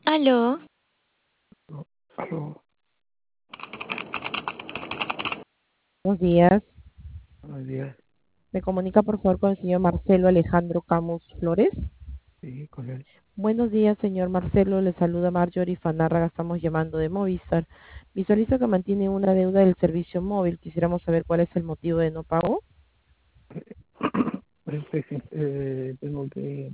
Aló, No, aló, Buenos días. buenos días, Me comunica por favor con el señor Marcelo Alejandro Camus Flores. sí, con él. Buenos días, señor Marcelo. Le saluda Marjorie Fanárraga. Estamos llamando de Movistar. Visualizo que mantiene una deuda del servicio móvil. Quisiéramos saber cuál es el motivo de no pago. Tengo que,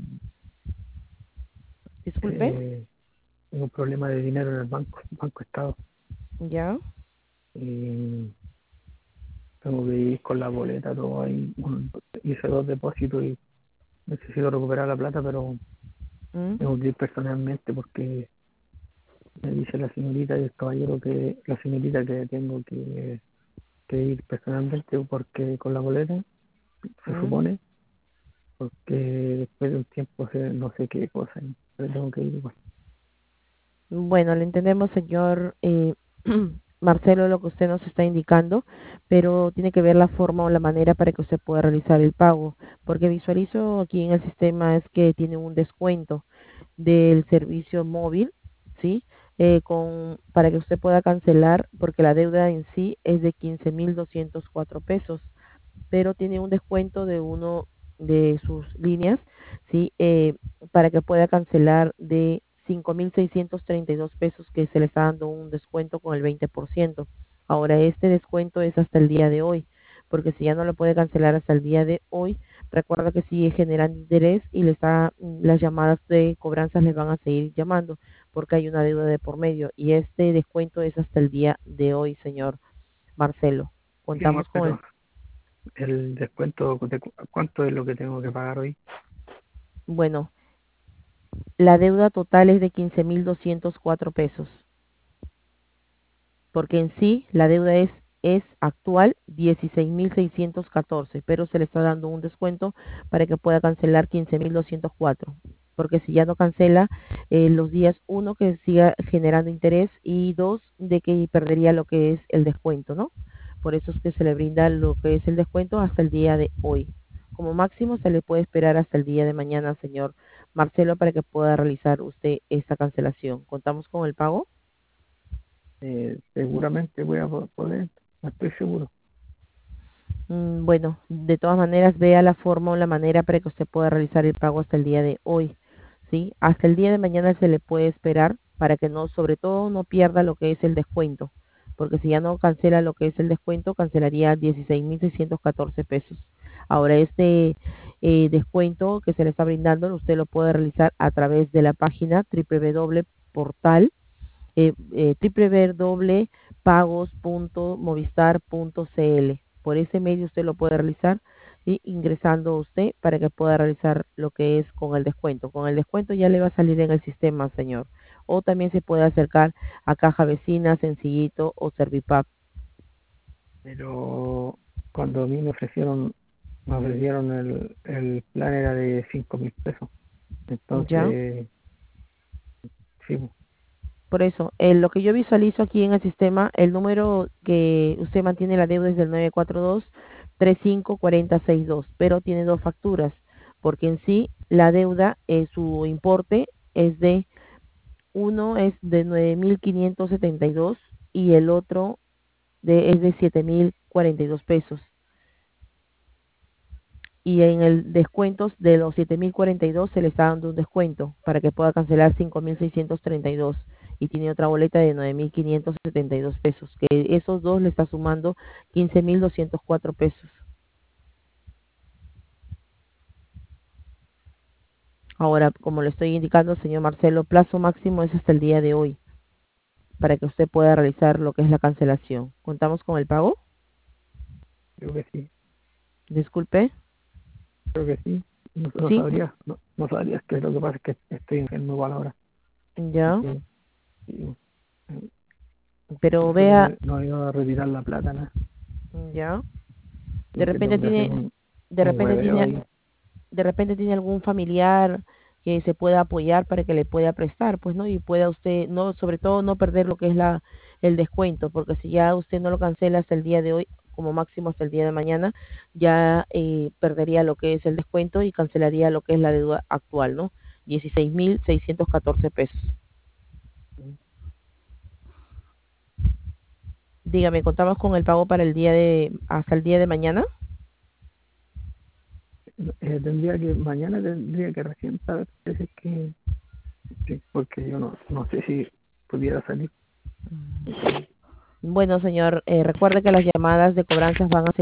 Disculpe. eh, tengo un problema de dinero en el Banco Estado, Ya. y tengo que ir con la boleta, todo ahí. Hice 2 depósitos y necesito recuperar la plata, pero Mm. tengo que ir personalmente porque me dice la señorita y el caballero la señorita que tengo que ir personalmente porque con la boleta, se Mm. supone, porque después de un tiempo no sé qué cosa, pero tengo que ir igual. Bueno, le entendemos, señor Marcelo, lo que usted nos está indicando, pero tiene que ver la forma o la manera para que usted pueda realizar el pago, porque visualizo aquí en el sistema es que tiene un descuento del servicio móvil, ¿sí? Para que usted pueda cancelar, porque la deuda en sí es de 15.204 pesos, pero tiene un descuento de uno de sus líneas, ¿sí? Para que pueda cancelar de 5.632 pesos, que se le está dando un descuento con el 20%. Ahora, este descuento es hasta el día de hoy, porque si ya no lo puede cancelar hasta el día de hoy, recuerda que sigue generando interés y las llamadas de cobranzas les van a seguir llamando, porque hay una deuda de por medio, y este descuento es hasta el día de hoy, señor Marcelo. Sí, amor, Contamos con pero el el descuento, ¿cuánto es lo que tengo que pagar hoy? Bueno, la deuda total es de 15.204 pesos, porque en sí la deuda es actual 16.614, pero se le está dando un descuento para que pueda cancelar 15.204, porque si ya no cancela los días, uno, que siga generando interés, y dos, de que perdería lo que es el descuento, ¿no? Por eso es que se le brinda lo que es el descuento hasta el día de hoy. Como máximo se le puede esperar hasta el día de mañana, señor Marcelo, para que pueda realizar usted esta cancelación. ¿Contamos con el pago? Seguramente voy a poder, no estoy seguro. Bueno, de todas maneras, vea la forma o la manera para que usted pueda realizar el pago hasta el día de hoy, ¿sí? Hasta el día de mañana se le puede esperar para que no, sobre todo, no pierda lo que es el descuento, porque si ya no cancela lo que es el descuento, cancelaría 16.614 pesos. Ahora, este descuento que se le está brindando, usted lo puede realizar a través de la página www.portal www.pagos.movistar.cl. Por ese medio usted lo puede realizar, y ingresando usted para que pueda realizar lo que es con el descuento. Con el descuento ya le va a salir en el sistema, señor. O también se puede acercar a Caja Vecina, Sencillito o Servipap. Pero cuando a mí me ofrecieron el plan era de 5.000 pesos. ¿Ya? Entonces, sí, pues, Por eso, lo que yo visualizo aquí en el sistema, el número que usted mantiene la deuda es del 942-354062, pero tiene dos facturas, porque en sí la deuda, su importe es uno es de 9.572 y el otro es de 7.042 pesos. Y en el descuentos de los 7.042 se le está dando un descuento para que pueda cancelar 5.632, y tiene otra boleta de 9.572 pesos, que esos dos le está sumando 15.204 pesos. Ahora, como le estoy indicando, señor Marcelo, plazo máximo es hasta el día de hoy para que usted pueda realizar lo que es la cancelación. ¿Contamos con el pago? creo que sí, Disculpe. creo que sí. No, no Sí, sabría, no sabría, que lo que pasa es que estoy enfermo igual ahora. Así ya, que, sí, pero por eso no, vea, no he ido a retirar la plata, nada. ya, de Creo que repente tengo que hacer tiene, de un repente hueveo tiene ahí. de repente tiene algún familiar que se pueda apoyar para que le pueda prestar, pues, ¿no? Y pueda usted, no, sobre todo no perder lo que es el descuento, porque si ya usted no lo cancela hasta el día de hoy, como máximo hasta el día de mañana, ya perdería lo que es el descuento y cancelaría lo que es la deuda actual, ¿no? 16.614 pesos. Dígame, ¿contamos con el pago para hasta el día de mañana? Mañana tendría que recién saber si es que, sí, porque yo no sé si pudiera salir. Bueno, señor, recuerde que las llamadas de cobranzas van a